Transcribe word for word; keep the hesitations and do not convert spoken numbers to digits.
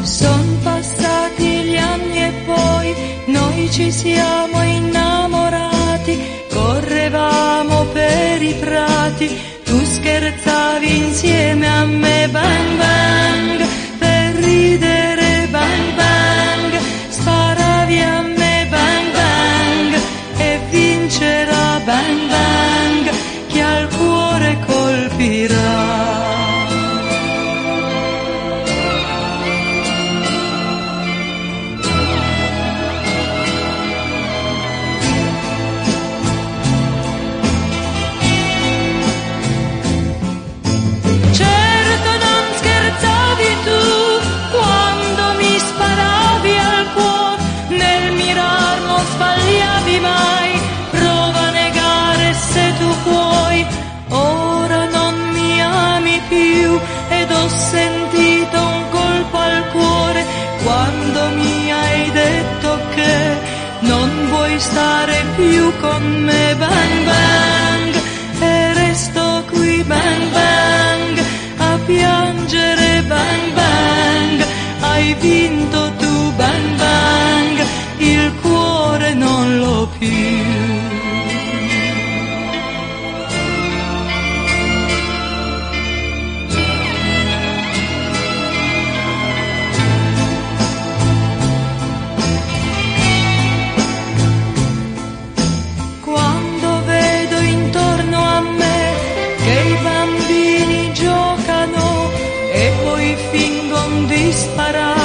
Son passati gli anni e poi noi ci siamo innamorati, correvamo per i prati, tu scherzavi insieme a me, bang bang, per ridere, bang bang, sparavi a me, bang bang, e vincerà, bang bang, chi al cuore colpirà. Ed ho sentito un colpo al cuore quando mi hai detto che non vuoi stare più con me, bang bang, e resto qui, bang bang, a piangere, bang bang, hai vinto tu, bang bang, il cuore non l'ho più. Fingon di sparare